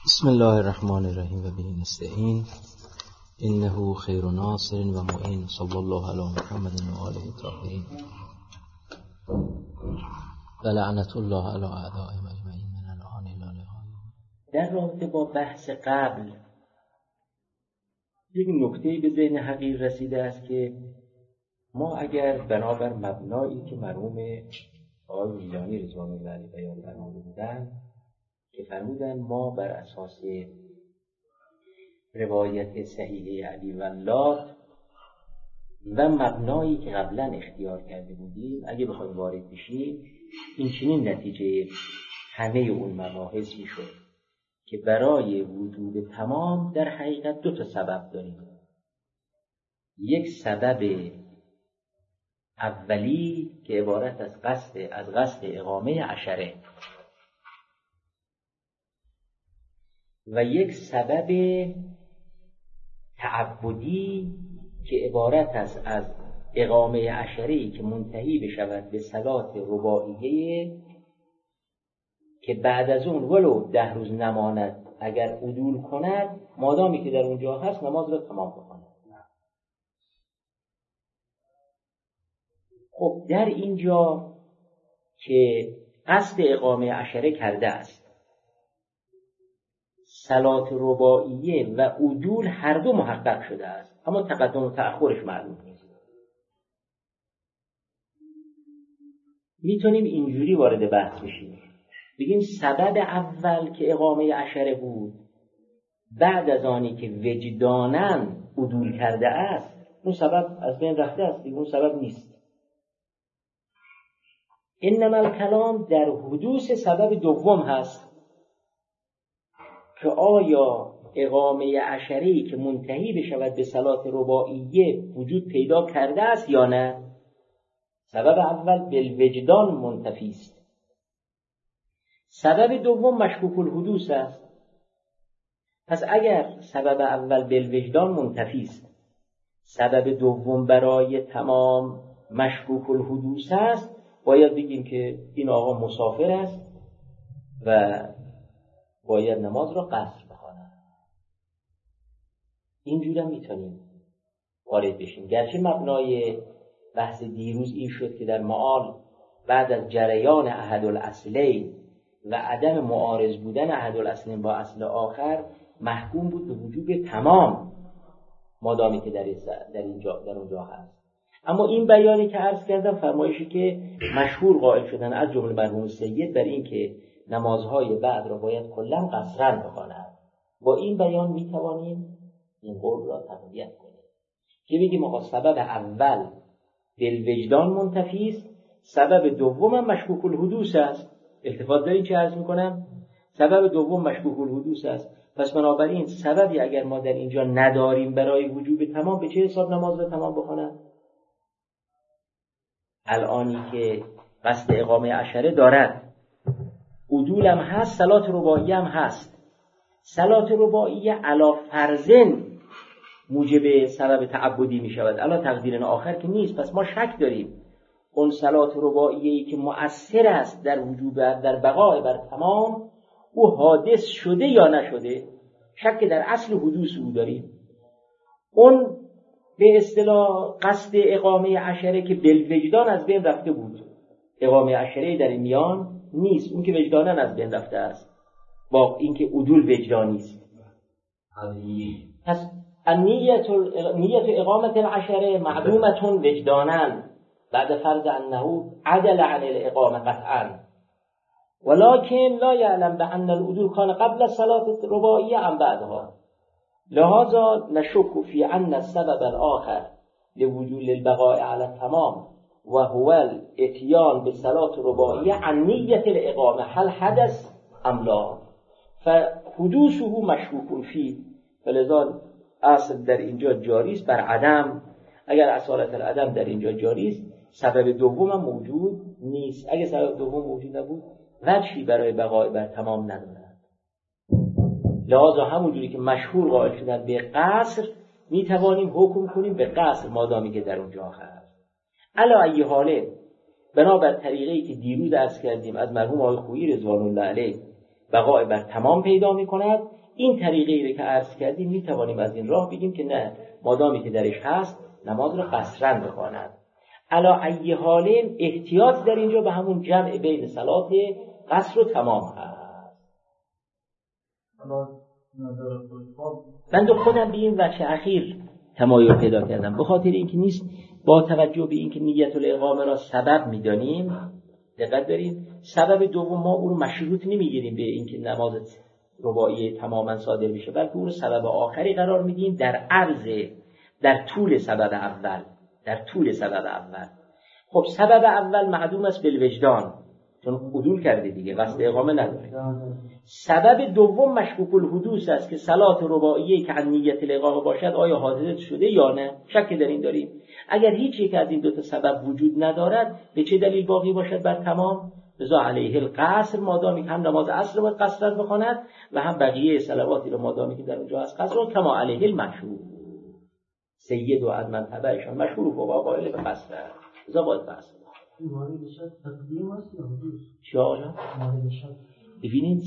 بسم الله الرحمن الرحیم و به نستعین انه خیر ناصر و معین صلی الله علی محمد و آله الطاهرین و لعنت الله علی اعدائهم اجمعین من الان الی النهایه. در رابطه با بحث قبل یک نکته‌ای به ذهن حقیر رسیده است که ما اگر بنابر مبنایی که مرحوم آقای میلانی رضوان الله علیه بیان فرموده بودند که فرمودن ما بر اساس روایت صحیحه علی ولات و مبنایی که قبلا اختیار کرده بودیم اگه بخوایم وارد بشیم این چنین نتیجه همه اون مباحث میشد که برای وجود تمام در حقیقت دو تا سبب داریم. یک سبب اولی که عبارت از قصد اقامه عشره و یک سبب تعبدی که عبارت است از اقامه عشره‌ای که منتهی بشود به صلات رباعیه که بعد از اون ولو 10 روز نماند اگر عدول کند مادامی که در اونجا هست نماز را تمام بکند. خب در اینجا که قصد اقامه عشره کرده است صلات رباعیه و عدول هر دو محقق شده است اما تقدم و تأخرش معلوم نیست. میتونیم اینجوری وارد بحث بشیم بگیم سبب اول که اقامه عشره بود بعد از آنی که وجداناً عدول کرده است اون سبب از بین رفته است، اون سبب نیست. انما الکلام در حدوث سبب دوم هست که آیا اقامه عشره‌ای که منتهی بشود به صلات رباعیه وجود پیدا کرده است یا نه؟ سبب اول بالوجدان منتفی است. سبب دوم مشکوک الحدوث است. پس اگر سبب اول بالوجدان منتفی است سبب دوم برای تمام مشکوک الحدوث است باید بگیم که این آقا مسافر است و باید نماز را قصر بخواند. اینجوری هم میتونیم وارد بشیم. گرچه مبنای بحث دیروز این شد که در معال بعد از جریان احد الاصلین و عدم معارض بودن احد الاصلین با اصل آخر محکوم بود به وجوب تمام مادامی که در اونجا هست. اما این بیانی که عرض کردم فرمایشی که مشهور قائل شدن از جمله مرحوم سید بر این که نمازهای بعد را باید کلاً قصرن بخواند، با این بیان میتوانیم این قول را تقویت کنیم که بگیم آقا سبب اول بالوجدان منتفی است، سبب دوم هم مشکوک الحدوث است. التفات دارین چه عرض میکنم؟ سبب دوم مشکوک الحدوث است. پس بنابراین سببی اگر ما در اینجا نداریم برای وجوب تمام به چه حساب نماز را تمام بخواند؟ الانی که قصد اقامه عشره دارد عدول هم هست، صلات رباعیه هم هست. صلات رباعیه علی فرضن موجب سبب تعبدی می شود، علی تقدیر آخر که نیست. پس ما شک داریم اون صلات رباعیه‌ای که مؤثر است در وجوب در بقای بر تمام او حادث شده یا نشده، شک در اصل حدوث او داریم. اون به اصطلاح قصد اقامه عشره که بالوجدان از بین رفته بود، اقامه عشره در این میان نیست، اون که وجدانن از بین رفته است با اینکه عدول وجدانی است. پس نیت اقامت العشره معلومه وجدانن بعد فرض انه عدل عن الاقامه قطعا ولكن لا يعلم بان العدول كان قبل الصلاه الرباعيه ام بعدها، لهذا نشك في ان السبب الاخر لوجود البقاء على التمام وهو الاتيان بالصلاه الرباعيه عن نيه الاقامه هل حدث ام لا فحدوثه مشكوك فيه، فلذا اصل در اینجا جاری است بر عدم. اگر اصالت العدم در اینجا جاری است سبب دوم هم موجود نیست. اگر سبب دوم موجود نبود وجهی برای بقای بر تمام ندارد. لذا همونجوری که مشهور قائل شدن به قصر می توانیم حکم کنیم به قصر مادامی که در اونجا هست. علی ای حاله بنابر طریقه‌ای که دیروز عرض کردیم از مرحوم آقای خویی رضوان الله علیه بقای بر تمام پیدا میکند. این طریقی که عرض کردیم میتوانیم از این راه بگیم که نه، مادامی که درش هست نماز رو قصرن بخواند. علا ای حال احتیاط در اینجا به همون جمع بین صلات قصر و تمام هست. من دو خودم به این وجه اخیر تمایل پیدا کردم، به خاطر اینکه نیست با توجه به اینکه نیت الاقامه را سبب میدانیم. دقت دارید، سبب دوم ما اون مشروط نمیگیریم به اینکه نماز رباعی تماما صادر بشه، بلکه اون سبب آخری قرار میدیم در طول سبب اول. خب سبب اول معدوم است بالوجدان، چون عدول کرده دیگه، قصد اقامه نداره. سبب دوم مشکوک الحدوث است که صلات رباعیه که عن نیت الاقامه باشد آیا حادث شده یا نه، شک در این داریم. اگر هیچ یک از این دو تا سبب وجود ندارد، به چه دلیل باقی باشد بر تمام؟ لذا علیه القصر، مادامی که هم نماز اصل رو باید قصرن بخواند و هم بقیه صلواتی رو مادامی که در اونجا هست قصر، کما علیه المشهور. سید و از من تبعشان مشهور و قائل به قصر، لذا باید قصر. تقدیم است یا حدوث؟ چه ببینید،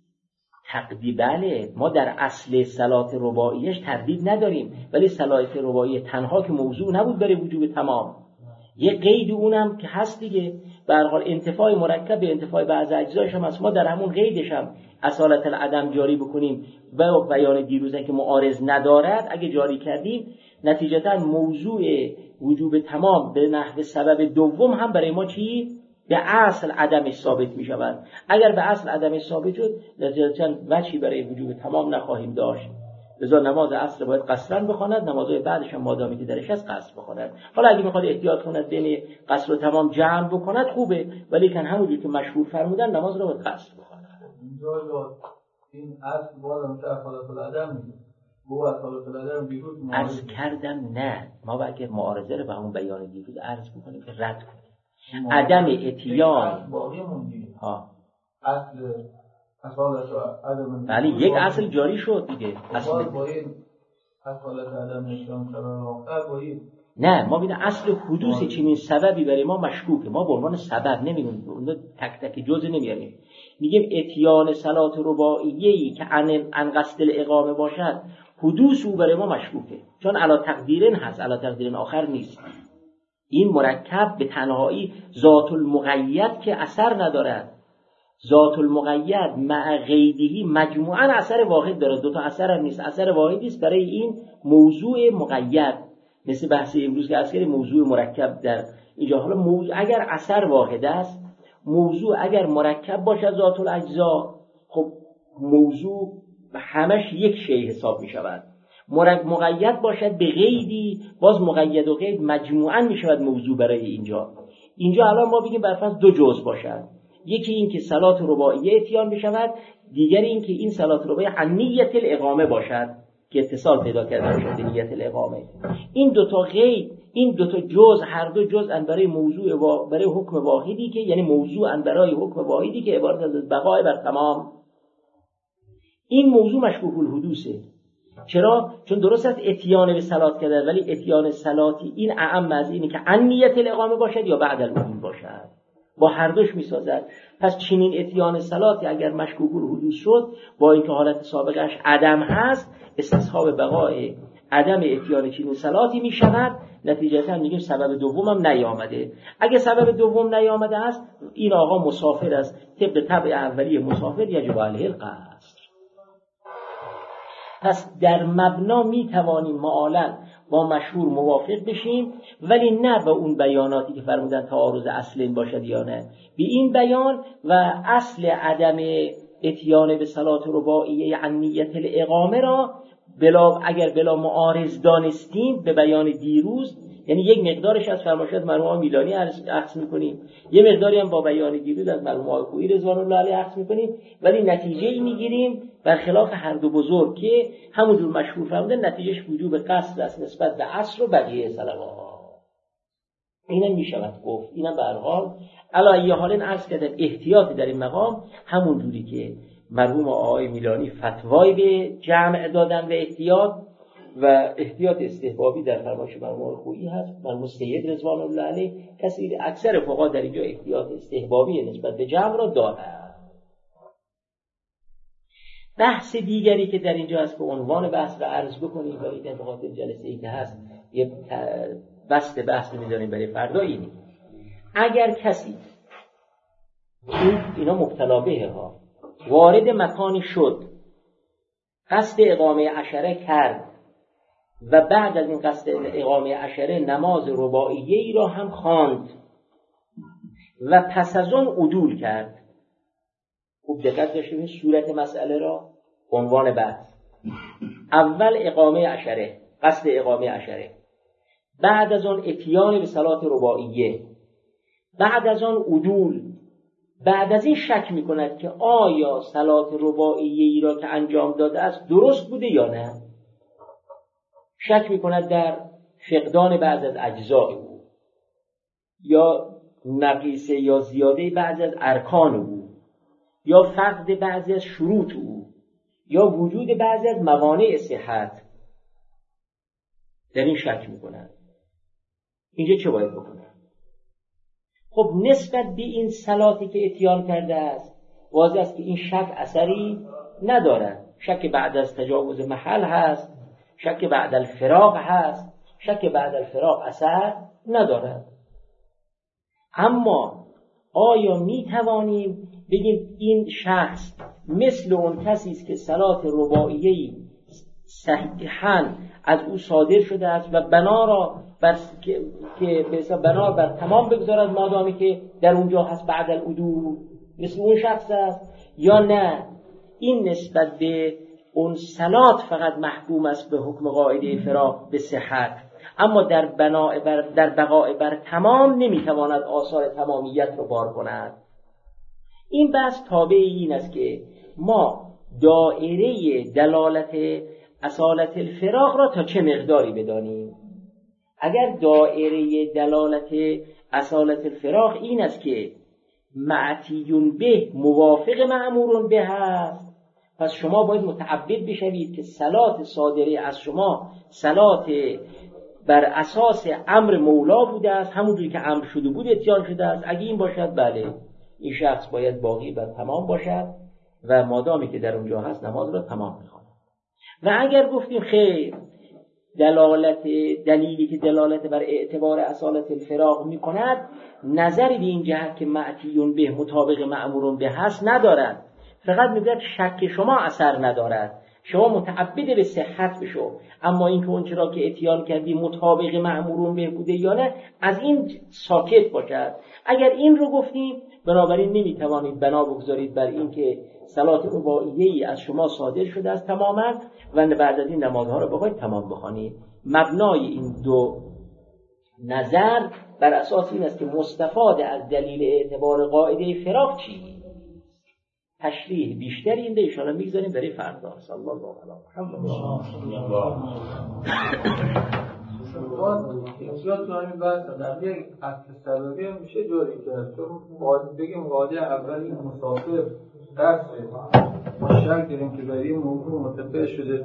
تقدیم بله، ما در اصل صلات رباعیش تردید نداریم، ولی صلات رباعی تنها که موضوع نبود برای وجوب تمام، یه قید اونم که هست دیگه، به هر حال انتفاع مرکب به انتفاع بعض اجزایش هم هست. ما در همون قیدش هم اصالت العدم جاری بکنیم و بیان دیروزه که معارض ندارد، اگه جاری کردیم نتیجتا موضوع وجوب تمام به نحو سبب دوم هم برای ما چی؟ به اصل عدمش ثابت می شود. اگر به اصل عدمش ثابت شد، نتیجتا وجهی برای وجوب تمام نخواهیم داشت. لذا نماز اصل باید قصرن بخواند، نمازهای بعدش هم مادامی که درش هست قصر بخواند. حالا اگه میخواد احتیاط کند بین قصر و تمام جمع بکند خوبه، ولی کن همونجور که مشهور فرمودن نماز رو باید قصر بخواند. اینجا این اصل باید میشه اصالت العدم میگه. او اصالت العدم دیروز عرض کردم نه، ما اگر معارضه رو به همون بیان دیروز عرض بکنیم که رد کنیم. عدم اتیان باقی موندی. اصل اصالت عدم. ولی یک اصل جاری شد دیگه. اصل باید اصالت عدم نشان قرار آخر باید. نه، ما ببین اصل حدوث چنین سببی برای ما مشکوکه، ما به عنوان سبب نمیگیم، اون تک تک جزء نمیاریم. میگیم اتیان صلات رباعیه‌ای که عن قصد الاقامه باشد، حدوث او برای ما مشکوکه، چون علی تقدیرن هست، علی تقدیرن آخر نیست. این مرکب به تنهایی ذات المقید که اثر ندارد، ذات المقید مع غیبی مجموعاً اثر واحد داره، دو تا اثر هم نیست، اثر واحدی است برای این موضوع مقید. مثل بحث امروز که اصلا موضوع مرکب در اینجا، حالا موضوع اگر اثر واحد است، موضوع اگر مرکب باشد ذات الاجزا، خب موضوع همش یک شی حساب می شود. مقید باشد به قیدی، باز مقید و قید مجموعاً می شود موضوع برای اینجا الان ما بگیم برفرض دو جزء باشد، یکی این که صلات رباعیه اتیان بشود، دیگری این که این صلات رباعیه عن نیت الاقامه باشد که اتصال پیدا کرده شده نیت الاقامه. این دو تا قید، این دو تا جزء، هر دو جزء برای موضوع برای حکم واحدی که یعنی موضوع برای حکم واحدی که عبارت از بقای بر تمام. این موضوع مشکوک الحدوثه. چرا؟ چون درست است اتیان به صلات کرده، ولی اتیان صلاتی این اعم از اینه که عن نیت الاقامه باشد یا بعد الوضو باشد، با هر دوش میسازد. پس چنین اتیان صلاتی اگر مشکوک الحدوث شد، با اینکه حالت سابقش عدم هست، استصحاب بقای عدم اتیان چنین صلاتی میشود. نتیجتا میگیم سبب دومم نیامده. اگه سبب دوم نیامده است، این آقا مسافر است، طبق طبع اولیه مسافر یجب علیه القصر. پس در مبنا می توانیم معالاً با مشهور موافق بشیم، ولی نه به اون بیاناتی که فرمودن تعارض اصل باشد یا نه. به این بیان و اصل عدم اتیان به صلات رباعیه عن نیت الاقامه را اگر بلا معارض دانستیم به بیان دیروز، یعنی یک مقدارش از فرمایشات مرحوم میلانی عکس میکنیم، یه مقداری هم با بیان دیروز از مرحوم خویی رضوان الله علیه عکس میکنیم، ولی نتیجه ای میگیریم برخلاف هر دو بزرگ که همونجور مشهور فرمودن نتیجهش وجوب قصد است نسبت به عصر و بقیه صلوات. اینم میشود گفت، اینم به هر حال علی ای حال عرض کردم احتیاطی در این مقام همونجوری که مرحوم آقای میلانی فتوای به جمع دادن و احتیاط استحبابی در فرمایش مرحوم خویی هست. مرحوم سید رضوان الله علیه کسی اکثر فقها در اینجا احتیاط استحبابی نسبت به جمع را دارند. بحث دیگری که در اینجا هست که عنوان بحث رو عرض بکنیم برای انتقاد جلسه ای که هست، یه بسط بحث رو میذاریم برای فردا. اینی اگر کسی اینا مبتلا به ها وارد مکانی شد، قصد اقامه عشره کرد و بعد از این قصد اقامه عشره نماز رباعیه‌ای را هم خواند و پس از اون عدول کرد. خوب دقت داشته باشید صورت مسئله را. عنوان بحث اول اقامه عشره، قصد اقامه عشره، بعد از اون اتیان به صلات رباعیه، بعد از اون عدول، بعد از این شک میکند که آیا صلات رباعیه‌ای را که انجام داده است درست بوده یا نه. شک میکند در فقدان بعض از اجزای او، یا نقیصه یا زیاده بعض از ارکان او، یا فقد بعضی از شروط او، یا وجود بعضی از موانع صحت. در این شک میکنند. اینجا چه باید بکنه؟ خب نسبت به این صلاتی که اتیان کرده است واضح است که این شک اثری ندارد. شک بعد از تجاوز محل هست، شک بعد الفراق هست، شک بعد الفراق اثر ندارد. اما آیا می توانیم بگیم این شخص مثل اون کسی است که صلات رباعیه‌ای صحیحاً از او صادر شده است و بنا را بنا بر تمام بگذارد مادامی که در اونجا هست بعد العدول، مثل اون شخص است، یا نه این نسبت به اون صلات فقط محکوم است به حکم قاعده فراق به صحت، اما در بقاء بر تمام نمیتواند آثار تمامیت رو بار کند. این بحث تابع این است که ما دائره دلالت اصالت الفراق را تا چه مقداری بدانیم. اگر دائره دلالت اصالت الفراق این است که معتیون به موافق مأمورون به هست، پس شما باید متعبد بشوید که صلات صادره از شما صلات بر اساس امر مولا بوده است، همونجوری که امر شده بود اتیان شده است. اگه این باشد بله، این شخص باید باقی بر تمام باشد و مادامی که در اونجا هست نماز را تمام می‌خواند. و اگر گفتیم خیر، دلیلی که دلالت بر اعتبار اصالت الفراق می‌کند نظری به این جهت که معتیون به مطابق مأمورون به هست ندارد، فقط میگوید شک شما اثر ندارد، شما متعبد به صحت بشو، اما این که اون چرا که اتیان کردی مطابق مأمورون به بوده یا نه از این ساکت باشد. اگر این رو گفتیم بنابراین نمیتوانید بنا بگذارید بر این که صلات رباعیه‌ای از شما صادر شده است تماما و بعد از این نمازها رو بخواید تمام بخوانید. مبنای این دو نظر بر اساس این است که مستفاد از دلیل اعتبار قاعده فراق چی؟ تشریح بیشتری این ده ایشالا میگذاریم برای فردا. صلی الله علیه و اینجا تو همین بحث در یک اصل سببی هم میشه جوری کرد. چون بگیم قاعده اولی مسافر درسه ما شک داریم که برای این موضوع متفق شده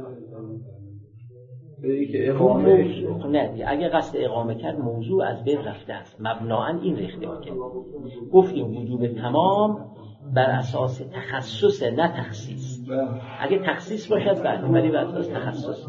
برای که اقامه نه، اگه قصد اقامه کرد موضوع از بین رفته است. مبناً این ریخته میکنه. گفتیم وجوب تمام بر اساس تخصص نه تخصیص. اگه تخصیص باشد بله، ولی بر اساس تخصص.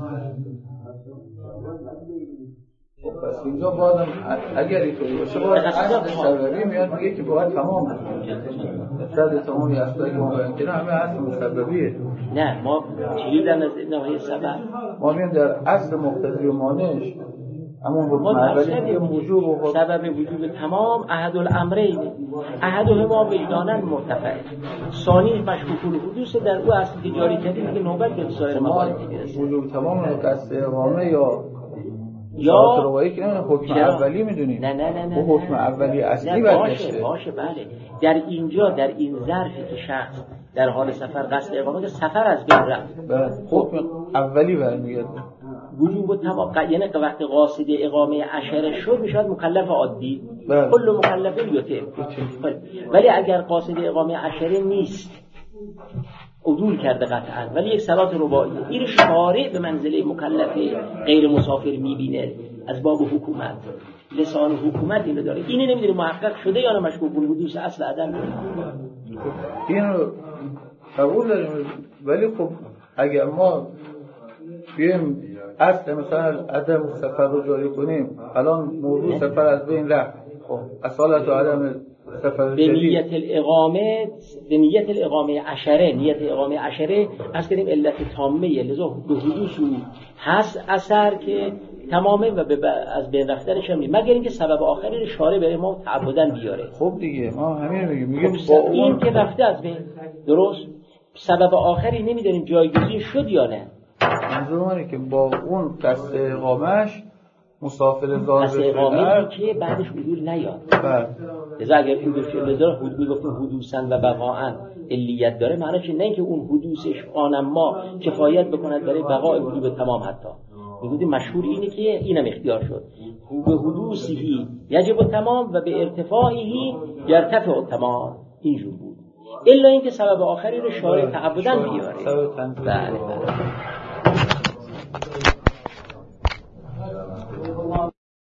پس اینجا بازم اگر اینطوری باشه باید اصل سببی میاد میگه که باید تمام بشه. صد تمامی اصلا که ما باید کنه همه اصل مسببیه. نه ما چیزی در نظر سبب ما میگیم در اصل مقتضی و مانعش همون حکم اولی وجوب و سبب وجوب تمام احد الامرین، احدهما وجداناً مرتفع، ثانی مشکوک الحدوث در او اصل تجاری کردیم که نوبت به سایر موارد میرسه. وجوب تمام رو قصد اقامه یا روایی که حکم اولی میدونید. نه اون حکم اولی اصلی باشه بله. در اینجا در این ظرفی که شخص در حال سفر قصد اقامه سفر از بین رفت، حکم اولی برمیگرده. وجوب تمام یعنی که وقتی قاصد اقامه عشره شد میشد مکلف عادی، کل مکلف یتم. ولی اگر قاصد اقامه عشره نیست، عدول کرده قطعا، ولی یک صلات رباعیه، این شارع به منزله مکلف غیر مسافر میبینه از باب حکومت، لسان حکومت اینو داره. اینه نمیدونه محقق شده یا نه مشکوک الحدوث اصل عدم. این رو قبول داریم، ولی خب اگر ما بیایم اصل مثلا عدم سفر رو جاری کنیم، الان موضوع سفر از بین رفت، خب اصالت و عدم سفر به نیت الاقامه عشره، نیت اقامه عشره از کردیم علت تامه، لذا به حدوث هست اثر که تمامه و از بین رفتنش هم مگر اینکه سبب آخری رو شارع به ما تعبداً بیاره. خب دیگه ما همین میگیم با این که رفته از بین، درست سبب آخری نمیدونیم جایگزین شد یا نه. منظور منه که با اون قصد اقامهش مسافر زار قصد اقامه‌ای که بعدش حضور نیاد. لذا اگر این بشه لذا میگفتیم حدوثاً و بقاءً علیت داره، معنیش نه اینکه اون حدوثش آنما کفایت بکند برای بقای وجود تمام، حتی میگفتیم مشهور اینه که اینم اختیار شد به حدوثی یجب تمام و به ارتفاعی یرتفع تمام، اینجور بود، الا اینکه سبب آخری رو شارع تعبداً بیاره. بله.